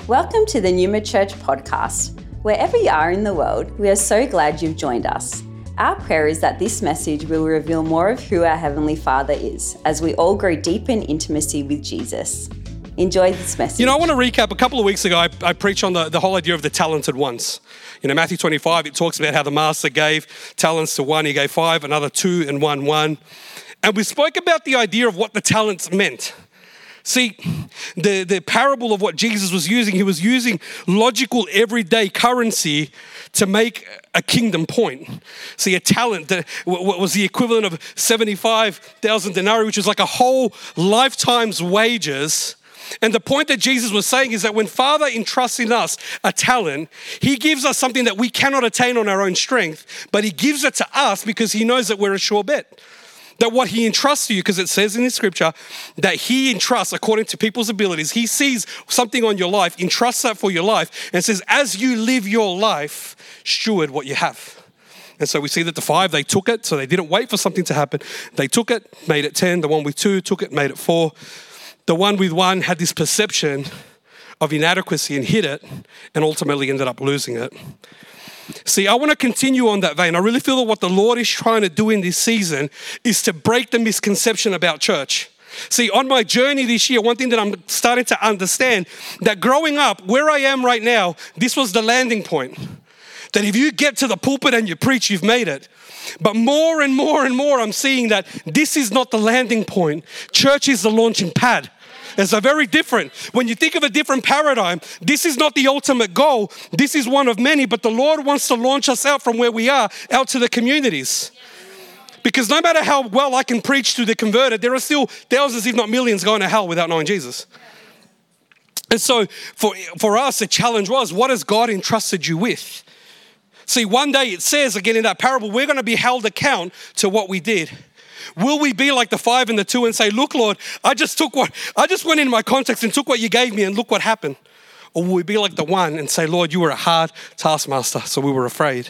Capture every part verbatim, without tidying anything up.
Welcome to the Numa Church podcast. Wherever you are in the world, we are so glad you've joined us. Our prayer is that this message will reveal more of who our Heavenly Father is as we all grow deeper in intimacy with Jesus. Enjoy this message. You know, I want to recap. A couple of weeks ago, I, I preached on the, the whole idea of the talented ones. You know, Matthew twenty-five, it talks about how the master gave talents to one, he gave five, another two, and one, one. And we spoke about the idea of what the talents meant. See, the, the parable of what Jesus was using, he was using logical everyday currency to make a kingdom point. See, a talent that was the equivalent of seventy-five thousand denarii, which was like a whole lifetime's wages. And the point that Jesus was saying is that when Father entrusts in us a talent, he gives us something that we cannot attain on our own strength, but he gives it to us because he knows that we're a sure bet. That what he entrusts to you, because it says in the scripture that he entrusts according to people's abilities. He sees something on your life, entrusts that for your life, and says, as you live your life, steward what you have. And so we see that the five, they took it, so they didn't wait for something to happen. They took it, made it ten. The one with two took it, made it four. The one with one had this perception of inadequacy and hid it, and ultimately ended up losing it. See, I want to continue on that vein. I really feel that what the Lord is trying to do in this season is to break the misconception about church. See, on my journey this year, one thing that I'm starting to understand, that growing up, where I am right now, this was the landing point. That if you get to the pulpit and you preach, you've made it. But more and more and more, I'm seeing that this is not the landing point. Church is the launching pad. It's a very different. When you think of a different paradigm, this is not the ultimate goal. This is one of many, but the Lord wants to launch us out from where we are, out to the communities. Because no matter how well I can preach to the converted, there are still thousands, if not millions, going to hell without knowing Jesus. And so for, for us, the challenge was, what has God entrusted you with? See, one day it says, again in that parable, we're going to be held account to what we did. Will we be like the five and the two and say, look, Lord, I just took what, I just went in my context and took what you gave me and look what happened? Or will we be like the one and say, Lord, you were a hard taskmaster, so we were afraid.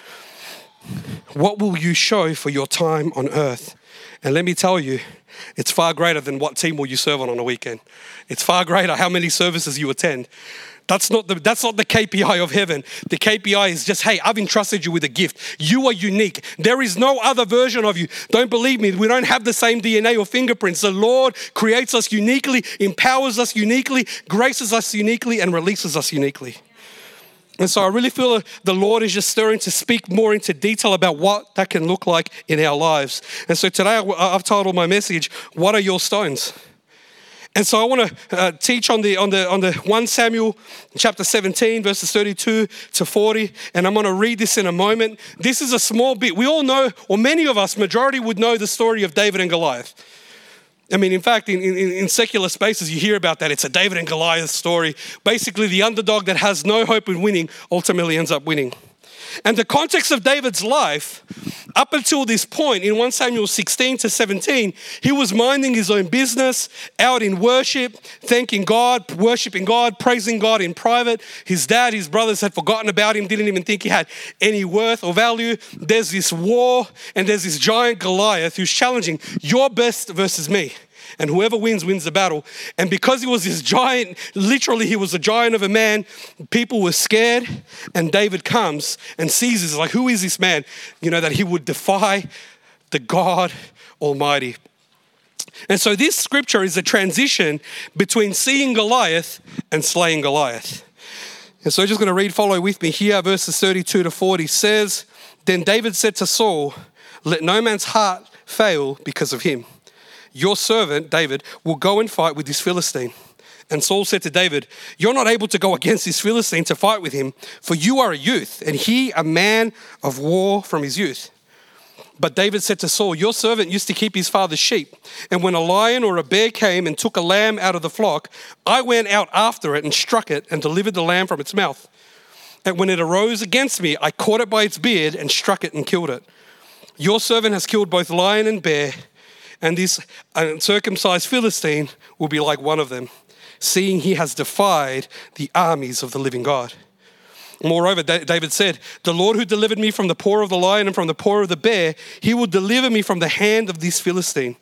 What will you show for your time on earth? And let me tell you, it's far greater than what team will you serve on on a weekend. It's far greater how many services you attend. That's not the that's not the K P I of heaven. The K P I is just, hey, I've entrusted you with a gift. You are unique. There is no other version of you. Don't believe me. We don't have the same D N A or fingerprints. The Lord creates us uniquely, empowers us uniquely, graces us uniquely, and releases us uniquely. And so I really feel the Lord is just stirring to speak more into detail about what that can look like in our lives. And so today I've titled my message, What Are Your Stones? And so I want to uh, teach on the on the on the First Samuel chapter seventeen, verses thirty-two to forty, and I'm going to read this in a moment. This is a small bit. We all know, or many of us, majority would know the story of David and Goliath. I mean, in fact, in, in, in secular spaces, you hear about that. It's a David and Goliath story. Basically, the underdog that has no hope in winning ultimately ends up winning. And the context of David's life, up until this point, in First Samuel sixteen to seventeen, he was minding his own business, out in worship, thanking God, worshiping God, praising God in private. His dad, his brothers had forgotten about him, didn't even think he had any worth or value. There's this war, and there's this giant Goliath who's challenging your best versus me. And whoever wins, wins the battle. And because he was this giant, literally he was a giant of a man, people were scared. And David comes and sees this, like, who is this man? You know, that he would defy the God Almighty. And so this scripture is a transition between seeing Goliath and slaying Goliath. And so I'm just going to read, follow with me here, verses thirty-two to forty says, Then David said to Saul, let no man's heart fail because of him. Your servant, David, will go and fight with this Philistine. And Saul said to David, you're not able to go against this Philistine to fight with him, for you are a youth, and he a man of war from his youth. But David said to Saul, your servant used to keep his father's sheep. And when a lion or a bear came and took a lamb out of the flock, I went out after it and struck it and delivered the lamb from its mouth. And when it arose against me, I caught it by its beard and struck it and killed it. Your servant has killed both lion and bear, and this uncircumcised Philistine will be like one of them, seeing he has defied the armies of the living God. Moreover, David said, the Lord who delivered me from the paw of the lion and from the paw of the bear, he will deliver me from the hand of this Philistine.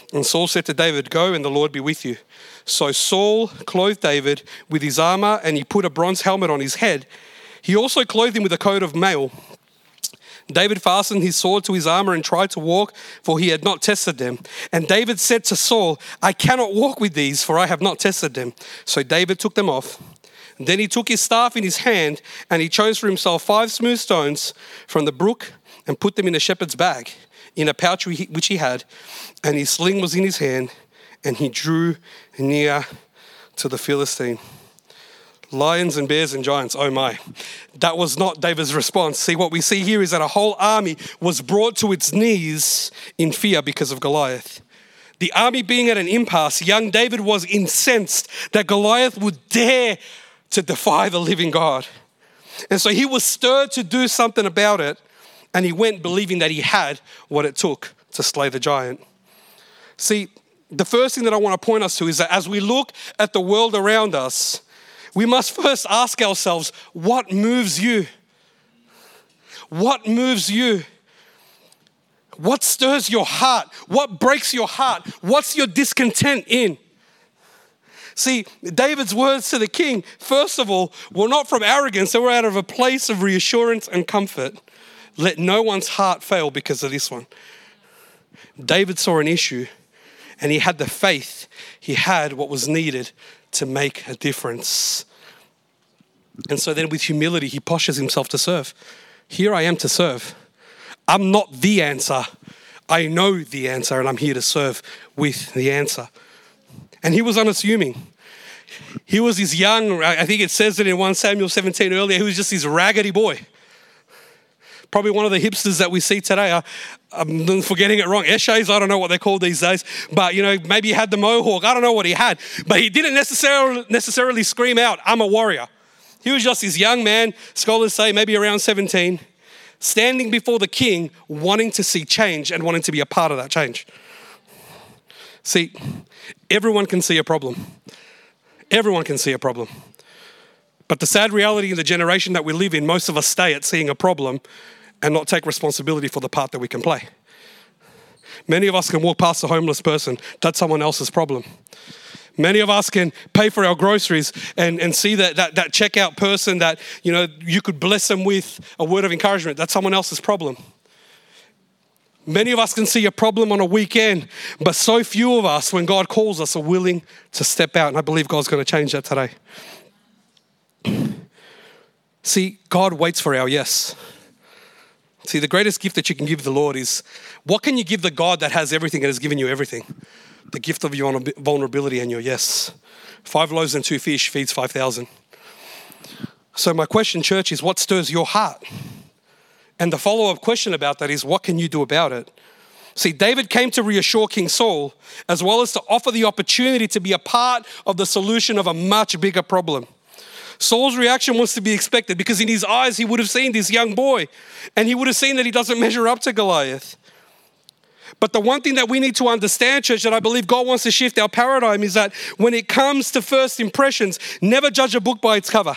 And Saul said to David, "Go, and the Lord be with you." So Saul clothed David with his armor, and he put a bronze helmet on his head. He also clothed him with a coat of mail. David fastened his sword to his armor and tried to walk, for he had not tested them. And David said to Saul, "I cannot walk with these, for I have not tested them." So David took them off. Then he took his staff in his hand, and he chose for himself five smooth stones from the brook and put them in a shepherd's bag, in a pouch which he had, and his sling was in his hand, and he drew near to the Philistine. Lions and bears and giants, oh my. That was not David's response. See, what we see here is that a whole army was brought to its knees in fear because of Goliath. The army being at an impasse, young David was incensed that Goliath would dare to defy the living God. And so he was stirred to do something about it, and he went believing that he had what it took to slay the giant. See, the first thing that I want to point us to is that as we look at the world around us, we must first ask ourselves, what moves you? What moves you? What stirs your heart? What breaks your heart? What's your discontent in? See, David's words to the king, first of all, were not from arrogance. They were out of a place of reassurance and comfort. Let no one's heart fail because of this one. David saw an issue, and he had the faith. He had what was needed to make a difference. And so then with humility, he postures himself to serve. Here I am to serve. I'm not the answer. I know the answer, and I'm here to serve with the answer. And he was unassuming. He was this young, I think it says it in First Samuel seventeen earlier, he was just this raggedy boy. Probably one of the hipsters that we see today. I, I'm forgetting it wrong. Eshays, I don't know what they're called these days. But, you know, maybe he had the mohawk. I don't know what he had. But he didn't necessarily, necessarily scream out, "I'm a warrior." He was just this young man, scholars say maybe around seventeen, standing before the king, wanting to see change and wanting to be a part of that change. See, everyone can see a problem. Everyone can see a problem. But the sad reality in the generation that we live in, most of us stay at seeing a problem and not take responsibility for the part that we can play. Many of us can walk past a homeless person. That's someone else's problem. Many of us can pay for our groceries and, and see that, that, that checkout person that, you know, you could bless them with a word of encouragement. That's someone else's problem. Many of us can see a problem on a weekend, but so few of us, when God calls us, are willing to step out. And I believe God's going to change that today. See, God waits for our yes. See, the greatest gift that you can give the Lord is, what can you give the God that has everything and has given you everything? The gift of your vulnerability and your yes. Five loaves and two fish feeds five thousand. So my question, church, is what stirs your heart? And the follow-up question about that is, what can you do about it? See, David came to reassure King Saul, as well as to offer the opportunity to be a part of the solution of a much bigger problem. Saul's reaction was to be expected because in his eyes, he would have seen this young boy and he would have seen that he doesn't measure up to Goliath. But the one thing that we need to understand, church, that I believe God wants to shift our paradigm is that when it comes to first impressions, never judge a book by its cover.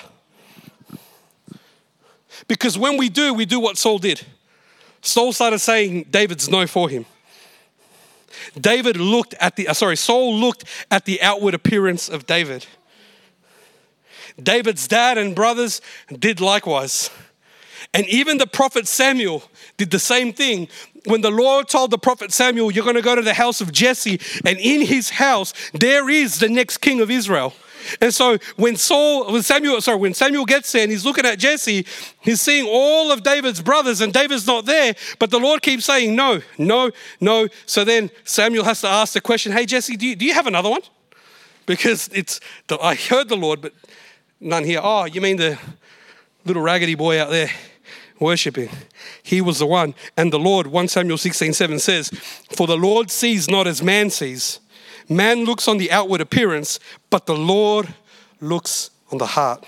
Because when we do, we do what Saul did. Saul started saying David's no for him. David looked at the, sorry, Saul looked at the outward appearance of David. David's dad and brothers did likewise. And even the prophet Samuel did the same thing. When the Lord told the prophet Samuel, you're going to go to the house of Jesse, and in his house, there is the next king of Israel. And so when Saul, when Samuel, sorry, when Samuel gets there and he's looking at Jesse, he's seeing all of David's brothers and David's not there, but the Lord keeps saying, no, no, no. So then Samuel has to ask the question, hey, Jesse, do you, do you have another one? Because it's, the, I heard the Lord, but none here. Oh, you mean the little raggedy boy out there worshiping? He was the one. And the Lord, First Samuel sixteen seven says, for the Lord sees not as man sees. Man looks on the outward appearance, but the Lord looks on the heart.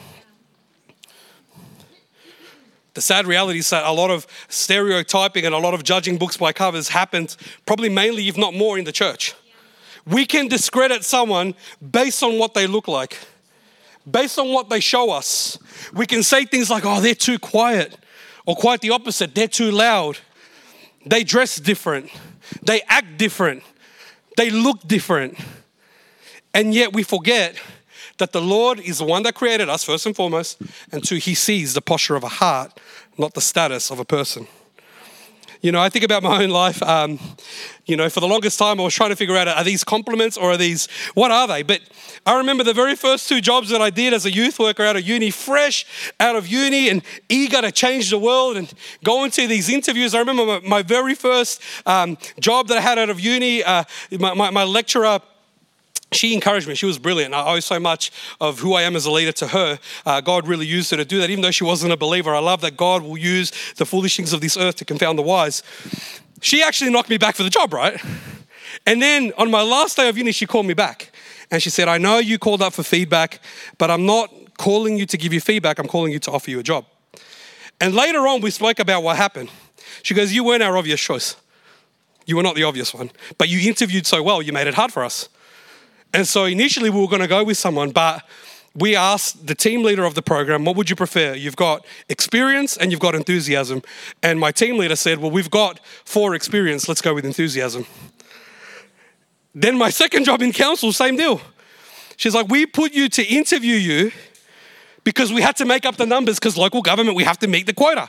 The sad reality is that a lot of stereotyping and a lot of judging books by covers happens probably mainly, if not more, in the church. We can discredit someone based on what they look like, based on what they show us. We can say things like, oh, they're too quiet, or quite the opposite, they're too loud. They dress different. They act different. They look different. And yet we forget that the Lord is the one that created us, first and foremost, and two, he sees the posture of a heart, not the status of a person. You know, I think about my own life. Um, you know, for the longest time, I was trying to figure out, are these compliments or are these, what are they? But I remember the very first two jobs that I did as a youth worker out of uni, fresh out of uni and eager to change the world and going to these interviews. I remember my, my very first um, job that I had out of uni, uh, my, my, my lecturer, she encouraged me. She was brilliant. I owe so much of who I am as a leader to her. Uh, God really used her to do that. Even though she wasn't a believer, I love that God will use the foolish things of this earth to confound the wise. She actually knocked me back for the job, right? And then on my last day of uni, she called me back. And she said, I know you called up for feedback, but I'm not calling you to give you feedback. I'm calling you to offer you a job. And later on, we spoke about what happened. She goes, you weren't our obvious choice. You were not the obvious one. But you interviewed so well, you made it hard for us. And so initially we were going to go with someone, but we asked the team leader of the program, what would you prefer? You've got experience and you've got enthusiasm. And my team leader said, well, we've got four experience. Let's go with enthusiasm. Then my second job in council, same deal. She's like, we put you to interview you because we had to make up the numbers because local government, we have to meet the quota.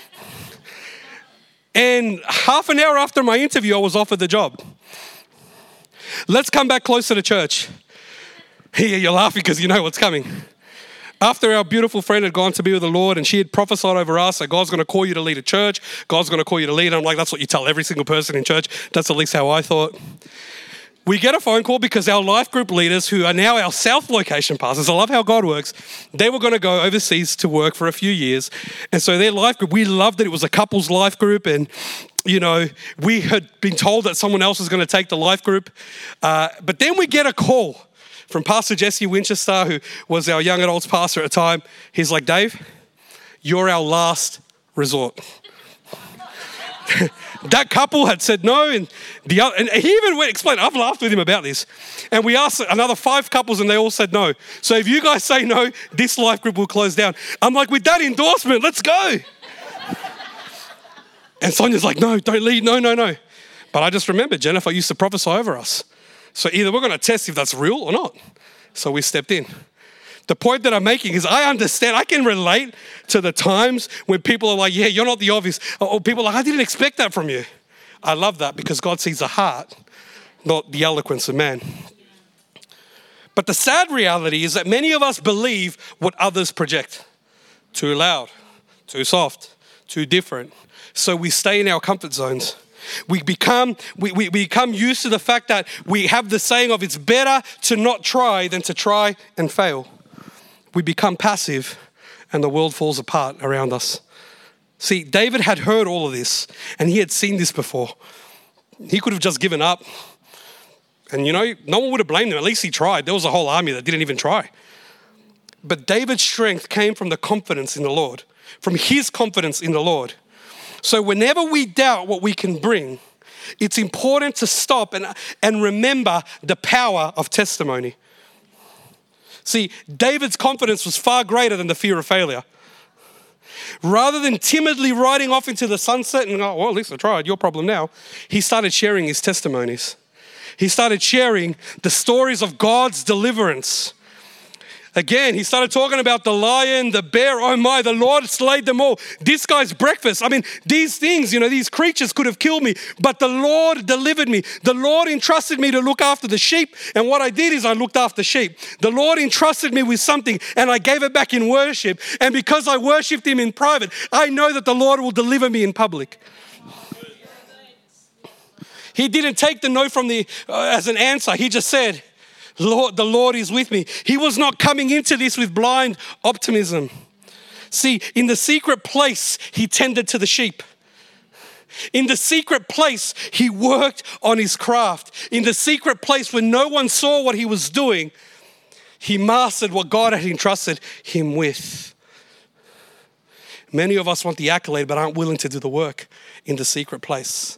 And half an hour after my interview, I was offered the job. Let's come back closer to church. Here, you're laughing because you know what's coming. After our beautiful friend had gone to be with the Lord and she had prophesied over us that God's going to call you to lead a church, God's going to call you to lead. And I'm like, that's what you tell every single person in church. That's at least how I thought. We get a phone call because our life group leaders, who are now our South location pastors, I love how God works, they were going to go overseas to work for a few years. And so their life group, we loved that it was a couples life group. And, you know, we had been told that someone else was going to take the life group. Uh, but then we get a call from Pastor Jesse Winchester, who was our young adults pastor at the time. He's like, Dave, you're our last resort. That couple had said no, and the other, and he even went explain. I've laughed with him about this, and we asked another five couples, and they all said no. So if you guys say no, this life group will close down. I'm like, with that endorsement, let's go. And Sonia's like, no, don't leave, no, no, no. But I just remember Jennifer used to prophesy over us. So either we're going to test if that's real or not. So we stepped in. The point that I'm making is I understand, I can relate to the times when people are like, yeah, you're not the obvious. Or people are like, I didn't expect that from you. I love that because God sees the heart, not the eloquence of man. But the sad reality is that many of us believe what others project. Too loud, too soft, too different. So we stay in our comfort zones. We become, we, we become used to the fact that we have the saying of it's better to not try than to try and fail. We become passive and the world falls apart around us. See, David had heard all of this and he had seen this before. He could have just given up. And you know, no one would have blamed him. At least he tried. There was a whole army that didn't even try. But David's strength came from the confidence in the Lord, from his confidence in the Lord. So whenever we doubt what we can bring, it's important to stop and, and remember the power of testimony. See, David's confidence was far greater than the fear of failure. Rather than timidly riding off into the sunset and go, well, at least I tried, your problem now, he started sharing his testimonies. He started sharing the stories of God's deliverance. Again, he started talking about the lion, the bear, oh my, the Lord slayed them all. This guy's breakfast. I mean, these things, you know, these creatures could have killed me, but the Lord delivered me. The Lord entrusted me to look after the sheep, and what I did is I looked after sheep. The Lord entrusted me with something, and I gave it back in worship, and because I worshiped him in private, I know that the Lord will deliver me in public. He didn't take the no from the uh, as an answer. He just said, Lord, the Lord is with me. He was not coming into this with blind optimism. See, in the secret place, he tended to the sheep. In the secret place, he worked on his craft. In the secret place when no one saw what he was doing, he mastered what God had entrusted him with. Many of us want the accolade but aren't willing to do the work in the secret place.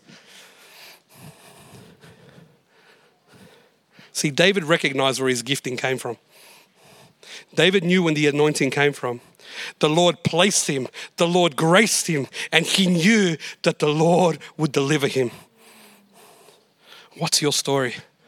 See, David recognized where his gifting came from. David knew when the anointing came from. The Lord placed him, the Lord graced him, and he knew that the Lord would deliver him. What's your story?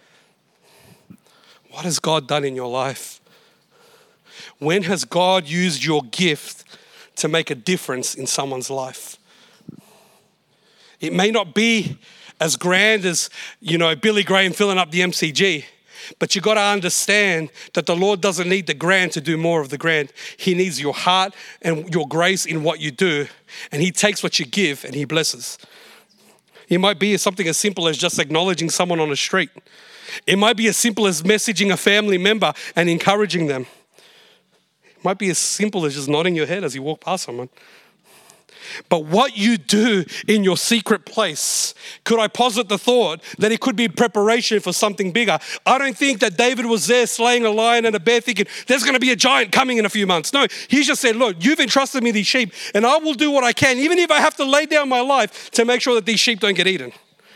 What has God done in your life? When has God used your gift to make a difference in someone's life? It may not be as grand as, you know, Billy Graham filling up the M C G, but you got to understand that the Lord doesn't need the grand to do more of the grand. He needs your heart and your grace in what you do, and he takes what you give and he blesses. It might be something as simple as just acknowledging someone on the street. It might be as simple as messaging a family member and encouraging them. It might be as simple as just nodding your head as you walk past someone. But what you do in your secret place, could I posit the thought that it could be preparation for something bigger? I don't think that David was there slaying a lion and a bear thinking, there's going to be a giant coming in a few months. No, he just said, look, you've entrusted me these sheep and I will do what I can, even if I have to lay down my life to make sure that these sheep don't get eaten.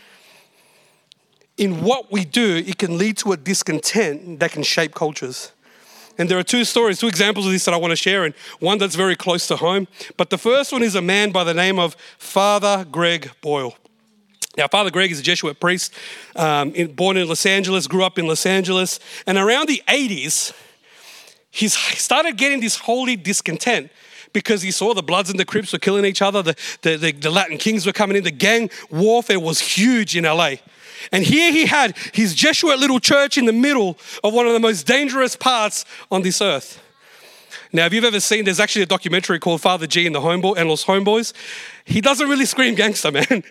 In what we do, it can lead to a discontent that can shape cultures. And there are two stories, two examples of this that I want to share, and one that's very close to home. But the first one is a man by the name of Father Greg Boyle. Now, Father Greg is a Jesuit priest, um, in, born in Los Angeles, grew up in Los Angeles. And around the eighties, he started getting this holy discontent because he saw the Bloods and the Crips were killing each other. The, the, the, the Latin Kings were coming in. The gang warfare was huge in L A. And here he had his Jesuit little church in the middle of one of the most dangerous parts on this earth. Now, if you've ever seen, there's actually a documentary called Father G and the Homeboy and Los Homeboys. He doesn't really scream gangster, man.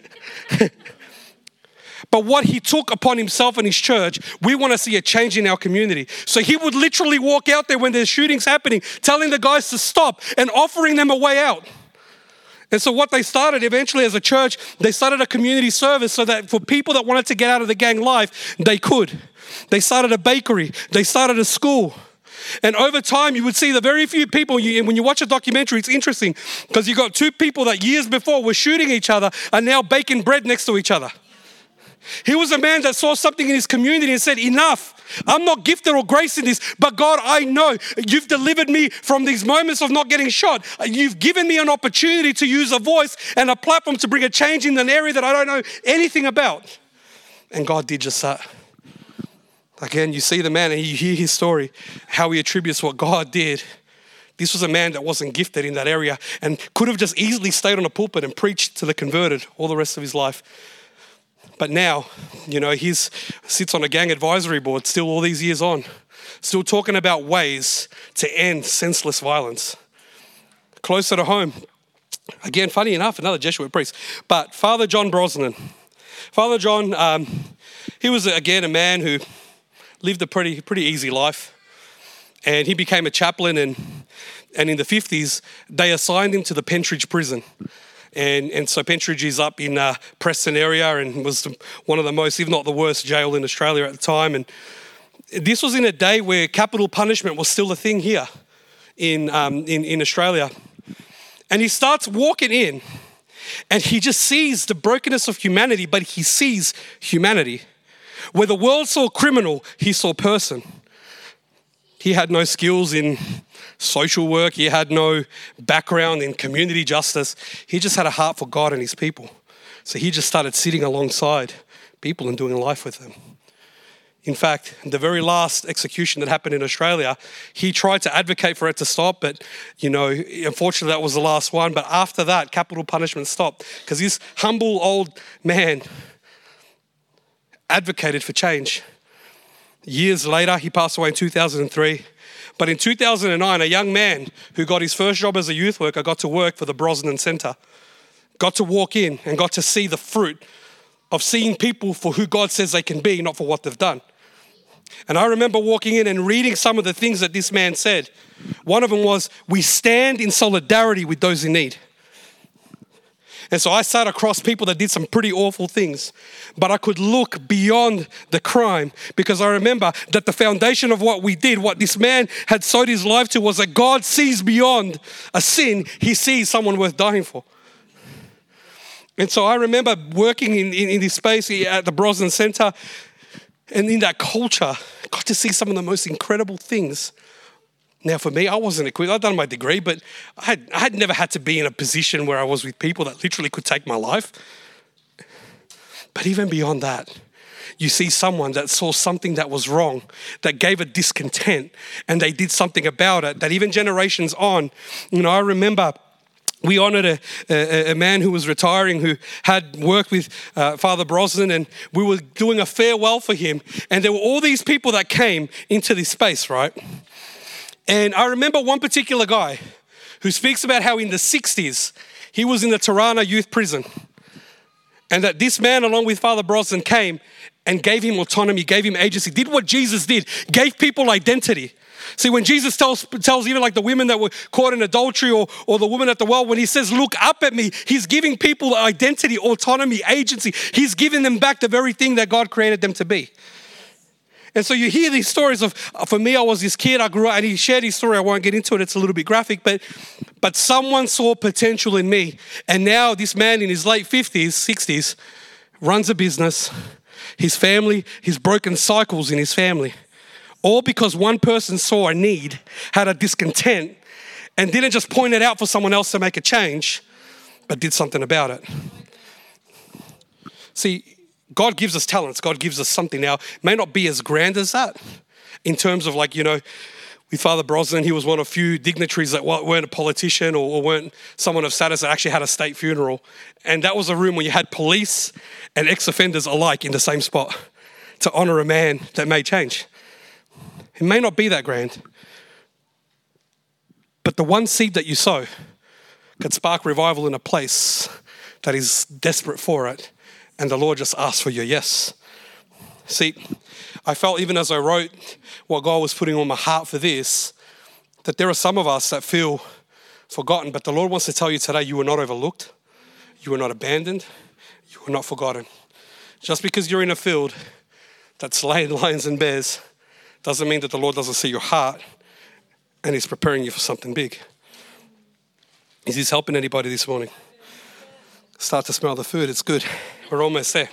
But what he took upon himself and his church, we want to see a change in our community. So he would literally walk out there when there's shootings happening, telling the guys to stop and offering them a way out. And so what they started eventually as a church, they started a community service so that for people that wanted to get out of the gang life, they could. They started a bakery. They started a school. And over time, you would see the very few people, you, and when you watch a documentary, it's interesting because you got two people that years before were shooting each other are now baking bread next to each other. He was a man that saw something in his community and said, enough. I'm not gifted or graced in this, but God, I know you've delivered me from these moments of not getting shot. You've given me an opportunity to use a voice and a platform to bring a change in an area that I don't know anything about. And God did just that. Again, you see the man and you hear his story, how he attributes what God did. This was a man that wasn't gifted in that area and could have just easily stayed on a pulpit and preached to the converted all the rest of his life. But now, you know, he sits on a gang advisory board still all these years on, still talking about ways to end senseless violence. Closer to home, again, funny enough, another Jesuit priest, but Father John Brosnan. Father John, um, he was, again, a man who lived a pretty pretty easy life. And he became a chaplain, and, and in the fifties, they assigned him to the Pentridge prison. And and so Pentridge is up in uh, Preston area and was one of the most, if not the worst, jail in Australia at the time. And this was in a day where capital punishment was still a thing here in um, in, in Australia. And he starts walking in and he just sees the brokenness of humanity, but he sees humanity. Where the world saw criminal, he saw person. He had no skills in social work. He had no background in community justice. He just had a heart for God and his people. So he just started sitting alongside people and doing life with them. In fact, the very last execution that happened in Australia, he tried to advocate for it to stop, but, you know, unfortunately that was the last one. But after that, capital punishment stopped because this humble old man advocated for change. Years later, he passed away in two thousand three. But in two thousand nine, a young man who got his first job as a youth worker got to work for the Brosnan Centre, got to walk in and got to see the fruit of seeing people for who God says they can be, not for what they've done. And I remember walking in and reading some of the things that this man said. One of them was, we stand in solidarity with those in need. And so I sat across people that did some pretty awful things, but I could look beyond the crime because I remember that the foundation of what we did, what this man had sowed his life to, was that God sees beyond a sin. He sees someone worth dying for. And so I remember working in, in, in this space at the Brosnan Centre, and in that culture, got to see some of the most incredible things. Now, for me, I wasn't equipped. I'd done my degree, but I had, I had never had to be in a position where I was with people that literally could take my life. But even beyond that, you see someone that saw something that was wrong, that gave a discontent, and they did something about it, that even generations on, you know, I remember we honored a, a, a man who was retiring, who had worked with uh, Father Brosnan, and we were doing a farewell for him. And there were all these people that came into this space, right? And I remember one particular guy who speaks about how in the sixties, he was in the Tirana youth prison. And that this man, along with Father Brosnan, came and gave him autonomy, gave him agency, did what Jesus did, gave people identity. See, when Jesus tells, tells even like the women that were caught in adultery or, or the woman at the well, when he says, look up at me, he's giving people identity, autonomy, agency. He's giving them back the very thing that God created them to be. And so you hear these stories of, for me, I was this kid, I grew up, and he shared his story. I won't get into it, it's a little bit graphic, but, but someone saw potential in me. And now this man in his late fifties, sixties, runs a business. His family, he's broken cycles in his family. All because one person saw a need, had a discontent, and didn't just point it out for someone else to make a change, but did something about it. See, God gives us talents. God gives us something. Now, it may not be as grand as that in terms of like, you know, with Father Brosnan, he was one of few dignitaries that weren't a politician or, or weren't someone of status that actually had a state funeral. And that was a room where you had police and ex-offenders alike in the same spot to honor a man that made change. It may not be that grand, but the one seed that you sow could spark revival in a place that is desperate for it, and the Lord just asks for your yes. See, I felt even as I wrote what God was putting on my heart for this, that there are some of us that feel forgotten, but the Lord wants to tell you today, you were not overlooked, you were not abandoned, you were not forgotten. Just because you're in a field that's slaying lions and bears doesn't mean that the Lord doesn't see your heart and He's preparing you for something big. Is He helping anybody this morning? Start to smell the food. It's good. We're almost there.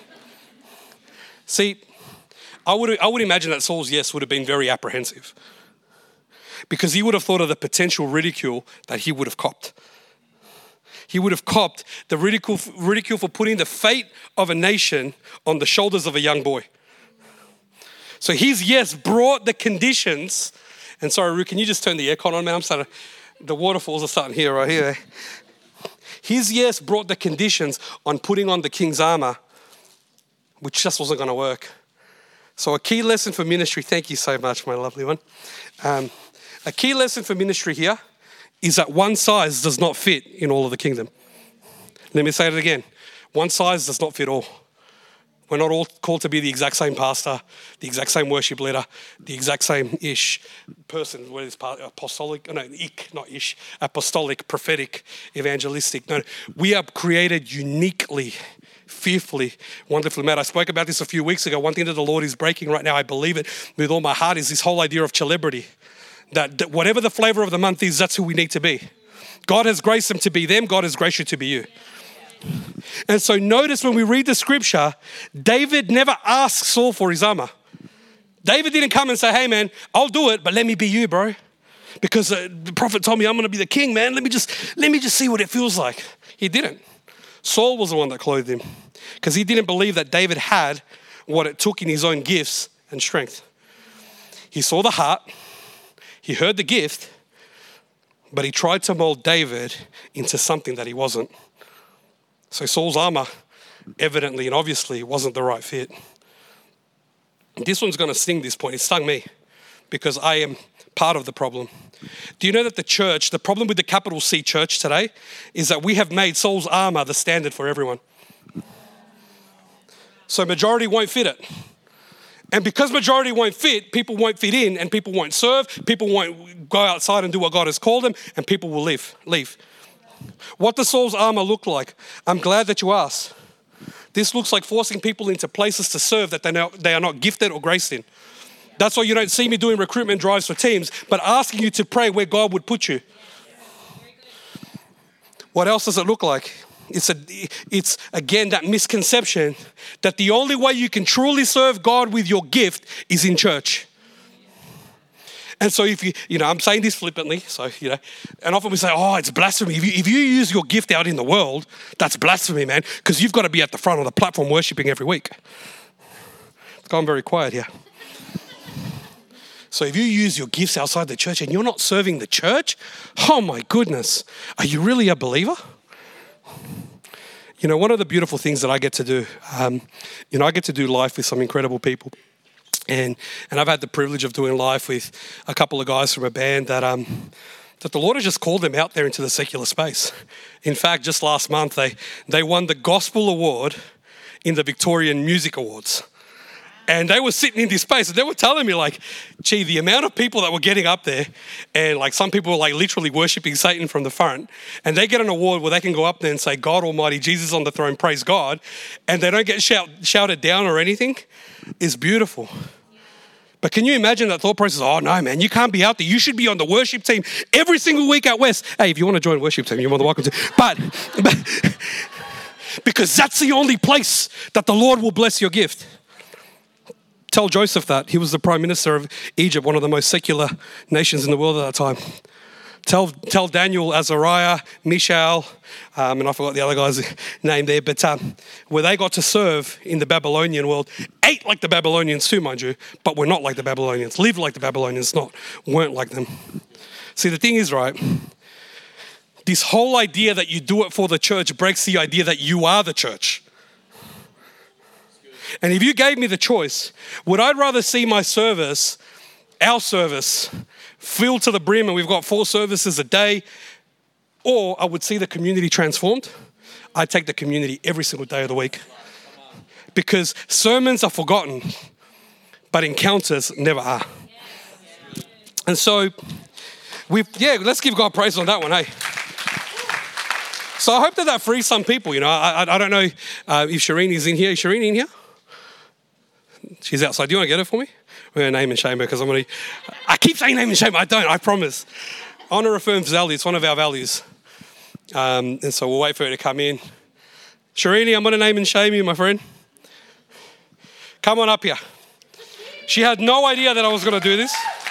See, I would, I would imagine that Saul's yes would have been very apprehensive because he would have thought of the potential ridicule that he would have copped. He would have copped the ridicule, ridicule for putting the fate of a nation on the shoulders of a young boy. So his yes brought the conditions. And sorry, Ru, can you just turn the aircon on, man? I'm starting, the waterfalls are starting here, right here. His yes brought the conditions on putting on the king's armor, which just wasn't going to work. So a key lesson for ministry, thank you so much, my lovely one. Um, a key lesson for ministry here is that one size does not fit in all of the kingdom. Let me say it again. One size does not fit all. We're not all called to be the exact same pastor, the exact same worship leader, the exact same ish person. What is apostolic? No, ik, not ish. Apostolic, prophetic, evangelistic. No, we are created uniquely, fearfully, wonderfully made. I spoke about this a few weeks ago. One thing that the Lord is breaking right now, I believe it with all my heart, is this whole idea of celebrity. That, that whatever the flavor of the month is, that's who we need to be. God has graced them to be them. God has graced you to be you. And so notice when we read the scripture, David never asked Saul for his armor. David didn't come and say, hey man, I'll do it, but let me be you, bro. Because uh, the prophet told me I'm going to be the king, man. Let me just let me just see what it feels like. He didn't. Saul was the one that clothed him because he didn't believe that David had what it took in his own gifts and strength. He saw the heart, he heard the gift, but he tried to mold David into something that he wasn't. So Saul's armor, evidently and obviously, wasn't the right fit. This one's going to sting this point. It stung me because I am part of the problem. Do you know that the church, the problem with the capital C church today is that we have made Saul's armor the standard for everyone. So majority won't fit it. And because majority won't fit, people won't fit in and people won't serve, people won't go outside and do what God has called them, and people will leave. leave. What does Saul's armor look like? I'm glad that you asked. This looks like forcing people into places to serve that they, know, they are not gifted or graced in. That's why you don't see me doing recruitment drives for teams, but asking you to pray where God would put you. What else does it look like? It's, a, it's again, that misconception that the only way you can truly serve God with your gift is in church. And so if you, you know, I'm saying this flippantly, so, you know, and often we say, oh, it's blasphemy. If you, if you use your gift out in the world, that's blasphemy, man, because you've got to be at the front of the platform worshiping every week. It's gone very quiet here. So if you use your gifts outside the church and you're not serving the church, oh my goodness, are you really a believer? You know, one of the beautiful things that I get to do, um, you know, I get to do life with some incredible people. And and I've had the privilege of doing life with a couple of guys from a band that um that the Lord has just called them out there into the secular space. In fact, just last month, they they won the Gospel Award in the Victorian Music Awards. And they were sitting in this space and they were telling me like, gee, the amount of people that were getting up there and like some people were like literally worshiping Satan from the front, and they get an award where they can go up there and say, God Almighty, Jesus on the throne, praise God. And they don't get shout, shouted down or anything. It's beautiful. But can you imagine that thought process? Oh no, man, you can't be out there. You should be on the worship team every single week at West. Hey, if you want to join worship team, you're more than welcome to. But, but because that's the only place that the Lord will bless your gift. Tell Joseph that. He was the prime minister of Egypt, one of the most secular nations in the world at that time. Tell tell Daniel, Azariah, Mishael, um, and I forgot the other guy's name there, but um, where they got to serve in the Babylonian world, ate like the Babylonians too, mind you, but were not like the Babylonians, lived like the Babylonians, not weren't like them. See, the thing is, right, this whole idea that you do it for the church breaks the idea that you are the church. And if you gave me the choice, would I rather see my service, our service, filled to the brim and we've got four services a day, or I would see the community transformed? I'd take the community every single day of the week. Because sermons are forgotten, but encounters never are. And so, we've, yeah, let's give God praise on that one, hey? So I hope that that frees some people, you know. I, I, I don't know uh, if Shireen's in here. Is Shireen in here? She's outside. Do you want to get her for me? We're going to name and shame her because I'm going to... I keep saying name and shame. I don't. I promise. Honor affirms value. It's one of our values. Um, and so we'll wait for her to come in. Shirini, I'm going to name and shame you, my friend. Come on up here. She had no idea that I was going to do this.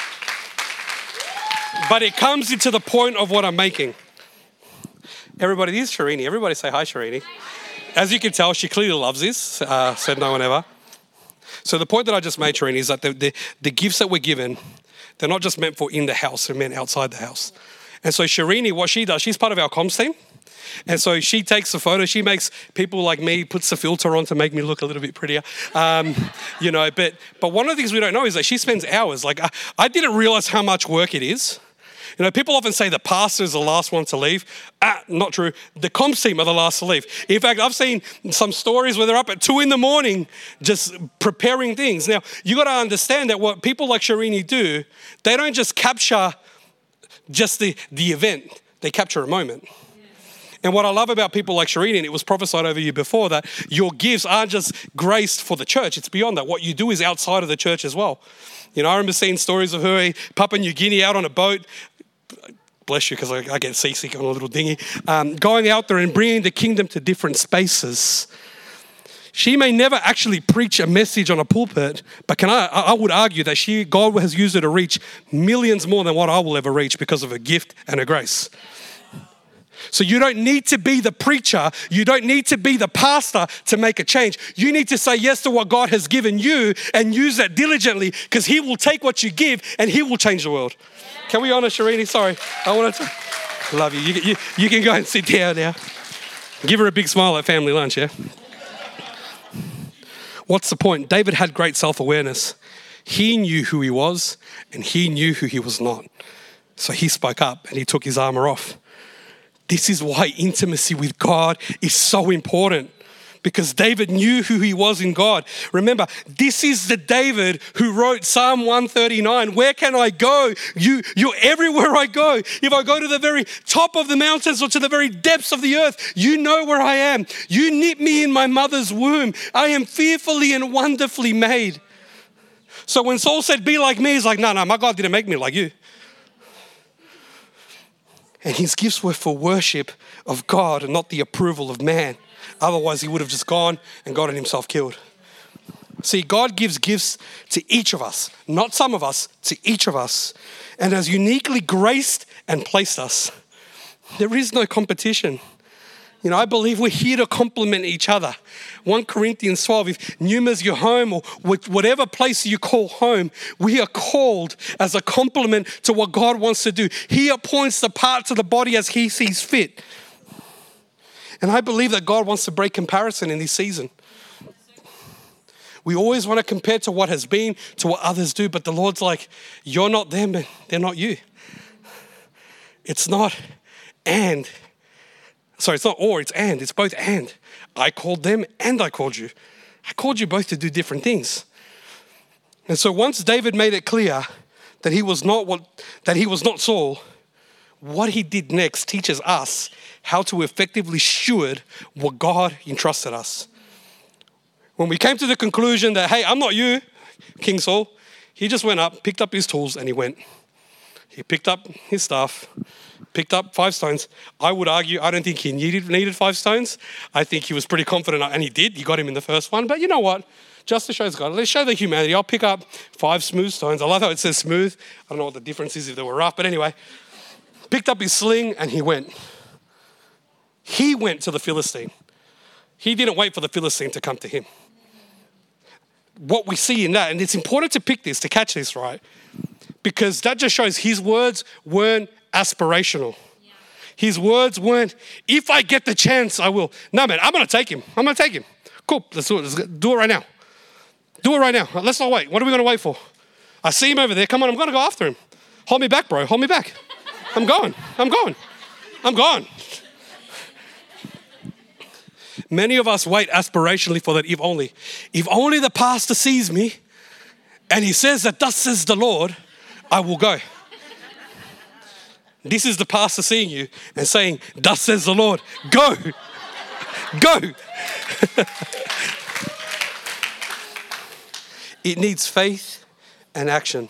But it comes into the point of what I'm making. Everybody, this is Shirini. Everybody say hi, Shirini. As you can tell, she clearly loves this. Uh, said no one ever. So the point that I just made, Shirini, is that the, the, the gifts that we're given, they're not just meant for in the house, they're meant outside the house. And so Shirini, what she does, she's part of our comms team. And so she takes the photo, she makes people like me, puts the filter on to make me look a little bit prettier. Um, you know, but but one of the things we don't know is that she spends hours. Like I, I didn't realize how much work it is. You know, people often say the pastor is the last one to leave. Ah, not true. The comms team are the last to leave. In fact, I've seen some stories where they're up at two in the morning just preparing things. Now, you got to understand that what people like Shirini do, they don't just capture just the, the event. They capture a moment. And what I love about people like Shirini, and it was prophesied over you before, that your gifts aren't just graced for the church. It's beyond that. What you do is outside of the church as well. You know, I remember seeing stories of her in Papua New Guinea out on a boat. Bless you, because I, I get seasick on a little dinghy. Um, going out there and bringing the kingdom to different spaces. She may never actually preach a message on a pulpit, but can I, I would argue that she, God has used her to reach millions more than what I will ever reach because of her gift and her grace. So you don't need to be the preacher. You don't need to be the pastor to make a change. You need to say yes to what God has given you and use that diligently, because he will take what you give and he will change the world. Can we honor Shirini? Sorry. I wanted to love you. You, you. you can go and sit down now. Give her a big smile at family lunch, yeah? What's the point? David had great self-awareness. He knew who he was and he knew who he was not. So he spoke up and he took his armor off. This is why intimacy with God is so important, because David knew who he was in God. Remember, this is the David who wrote Psalm one thirty-nine. Where can I go? You, you're everywhere I go. If I go to the very top of the mountains or to the very depths of the earth, you know where I am. You knit me in my mother's womb. I am fearfully and wonderfully made. So when Saul said, be like me, he's like, no, no, my God didn't make me like you. And his gifts were for worship of God and not the approval of man. Otherwise, he would have just gone and gotten himself killed. See, God gives gifts to each of us, not some of us, to each of us, and has uniquely graced and placed us. There is no competition. You know, I believe we're here to complement each other. First Corinthians twelve, if Numa's your home or whatever place you call home, we are called as a complement to what God wants to do. He appoints the parts of the body as he sees fit. And I believe that God wants to break comparison in this season. We always want to compare to what has been, to what others do, but the Lord's like, you're not them and they're not you. It's not and. Sorry, it's not or, it's and. It's both and. I called them and I called you. I called you both to do different things. And so once David made it clear that he was not what that he was not Saul, what he did next teaches us how to effectively steward what God entrusted us. When we came to the conclusion that, hey, I'm not you, King Saul, he just went up, picked up his tools, and he went. He picked up his staff, picked up five stones. I would argue, I don't think he needed, needed five stones. I think he was pretty confident, and he did. He got him in the first one. But you know what? Justice shows God. Let's show the humanity. I'll pick up five smooth stones. I love how it says smooth. I don't know what the difference is if they were rough. But anyway, picked up his sling, and he went. He went to the Philistine. He didn't wait for the Philistine to come to him. What we see in that, and it's important to pick this, to catch this, right? Because that just shows his words weren't aspirational. Yeah. His words weren't, if I get the chance, I will. No, man, I'm going to take him. I'm going to take him. Cool, let's do it. Let's do it right now. Do it right now. Let's not wait. What are we going to wait for? I see him over there. Come on, I'm going to go after him. Hold me back, bro. Hold me back. I'm going. I'm going. I'm going. Many of us wait aspirationally for that if only. If only the pastor sees me and he says that thus says the Lord, I will go. This is the pastor seeing you and saying, thus says the Lord, go. Go. It needs faith and action.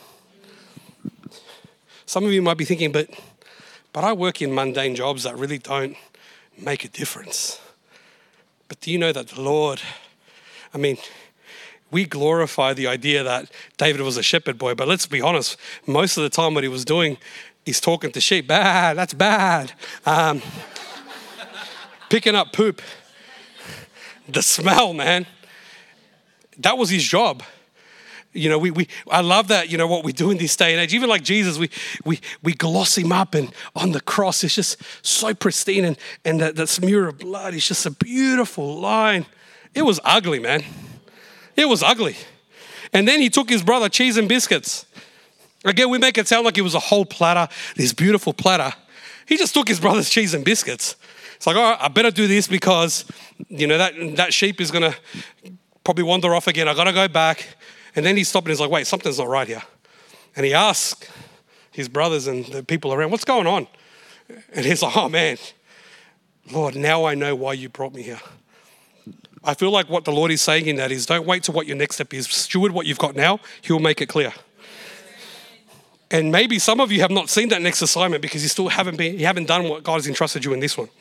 Some of you might be thinking, but, but I work in mundane jobs that really don't make a difference. But do you know that the Lord, I mean, we glorify the idea that David was a shepherd boy, but let's be honest, most of the time what he was doing is talking to sheep. Bad, that's bad. Um, picking up poop. The smell, man. That was his job. You know, we we I love that, you know, what we do in this day and age. Even like Jesus, we we we gloss him up, and on the cross it's just so pristine, and, and that, that smear of blood is just a beautiful line. It was ugly, man. It was ugly. And then he took his brother cheese and biscuits. Again, we make it sound like it was a whole platter, this beautiful platter. He just took his brother's cheese and biscuits. It's like, all right, I better do this because, you know, that, that sheep is going to probably wander off again. I got to go back. And then he stopped and he's like, wait, something's not right here. And he asked his brothers and the people around, what's going on? And he's like, oh man, Lord, now I know why you brought me here. I feel like what the Lord is saying in that is don't wait till what your next step is. Steward what you've got now. He'll make it clear. And maybe some of you have not seen that next assignment because you still haven't been, you haven't done what God has entrusted you in this one.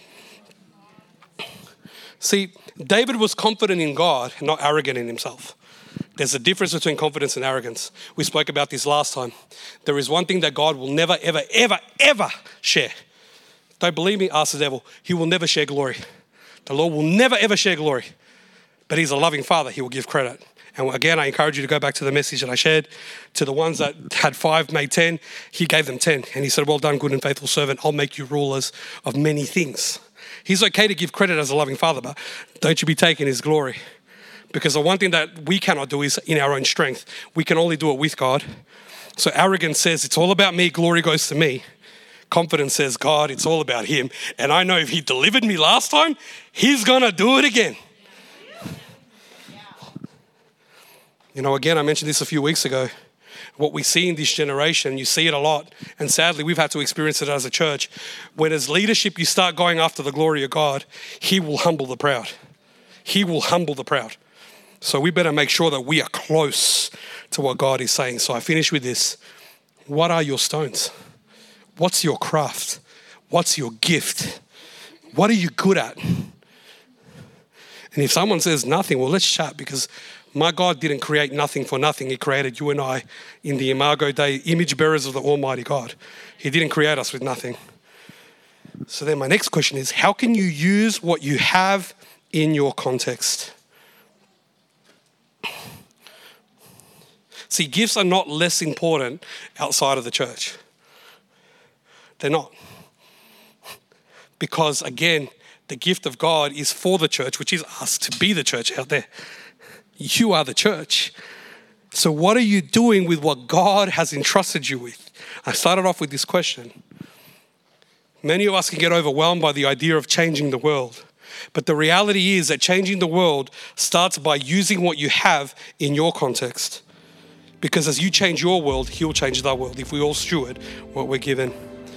See, David was confident in God, not arrogant in himself. There's a difference between confidence and arrogance. We spoke about this last time. There is one thing that God will never, ever, ever, ever share. Don't believe me? Ask the devil. He will never share glory. The Lord will never, ever share glory. But he's a loving Father. He will give credit. And again, I encourage you to go back to the message that I shared. To the ones that had five, made ten, he gave them ten. And he said, well done, good and faithful servant. I'll make you rulers of many things. He's okay to give credit as a loving Father, but don't you be taking his glory. Because the one thing that we cannot do is in our own strength. We can only do it with God. So arrogance says, it's all about me, glory goes to me. Confidence says, God, it's all about him. And I know if he delivered me last time, he's going to do it again. You know, again, I mentioned this a few weeks ago. What we see in this generation, you see it a lot. And sadly, we've had to experience it as a church. When as leadership, you start going after the glory of God, he will humble the proud. He will humble the proud. So we better make sure that we are close to what God is saying. So I finish with this. What are your stones? What's your craft? What's your gift? What are you good at? And if someone says nothing, well, let's chat, because my God didn't create nothing for nothing. He created you and I in the Imago Dei, image bearers of the Almighty God. He didn't create us with nothing. So then my next question is, how can you use what you have in your context? See, gifts are not less important outside of the church. They're not. Because again, the gift of God is for the church, which is us, to be the church out there. You are the church. So what are you doing with what God has entrusted you with? I started off with this question. Many of us can get overwhelmed by the idea of changing the world. But the reality is that changing the world starts by using what you have in your context. Because as you change your world, He'll change the world if we all steward what we're given.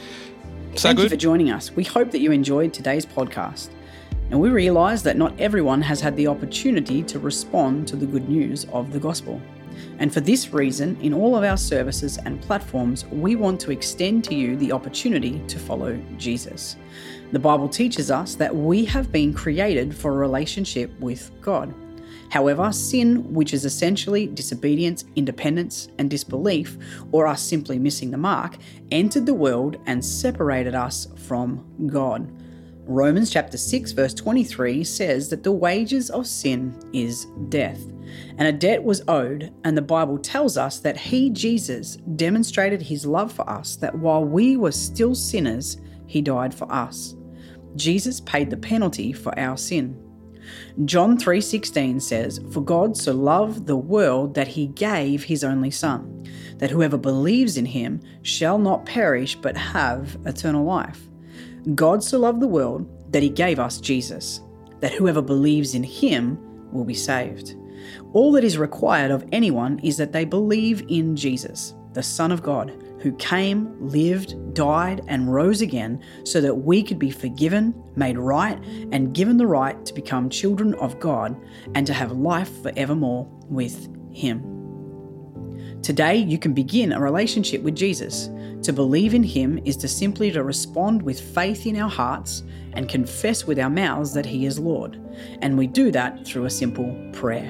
Is that Thank good? you for joining us. We hope that you enjoyed today's podcast. And we realise that not everyone has had the opportunity to respond to the good news of the gospel. And for this reason, in all of our services and platforms, we want to extend to you the opportunity to follow Jesus. The Bible teaches us that we have been created for a relationship with God. However, sin, which is essentially disobedience, independence, and disbelief, or us simply missing the mark, entered the world and separated us from God. Romans chapter six verse twenty-three says that the wages of sin is death, and a debt was owed, and the Bible tells us that He, Jesus, demonstrated His love for us, that while we were still sinners, He died for us. Jesus paid the penalty for our sin. John three sixteen says, "For God so loved the world that He gave His only Son, that whoever believes in Him shall not perish but have eternal life." God so loved the world that He gave us Jesus, that whoever believes in Him will be saved. All that is required of anyone is that they believe in Jesus, the Son of God, who came, lived, died, and rose again so that we could be forgiven, made right, and given the right to become children of God and to have life forevermore with Him. Today, you can begin a relationship with Jesus. To believe in Him is to simply to respond with faith in our hearts and confess with our mouths that He is Lord. And we do that through a simple prayer.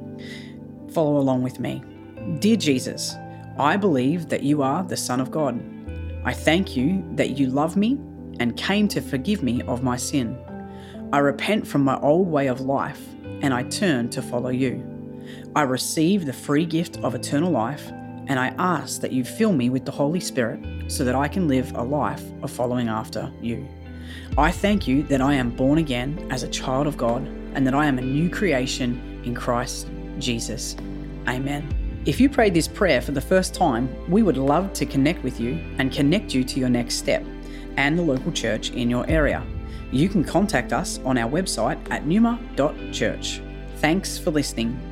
Follow along with me. Dear Jesus, I believe that You are the Son of God. I thank You that You love me and came to forgive me of my sin. I repent from my old way of life and I turn to follow You. I receive the free gift of eternal life, and I ask that You fill me with the Holy Spirit so that I can live a life of following after You. I thank You that I am born again as a child of God and that I am a new creation in Christ Jesus. Amen. If you prayed this prayer for the first time, we would love to connect with you and connect you to your next step and the local church in your area. You can contact us on our website at numa dot church. Thanks for listening.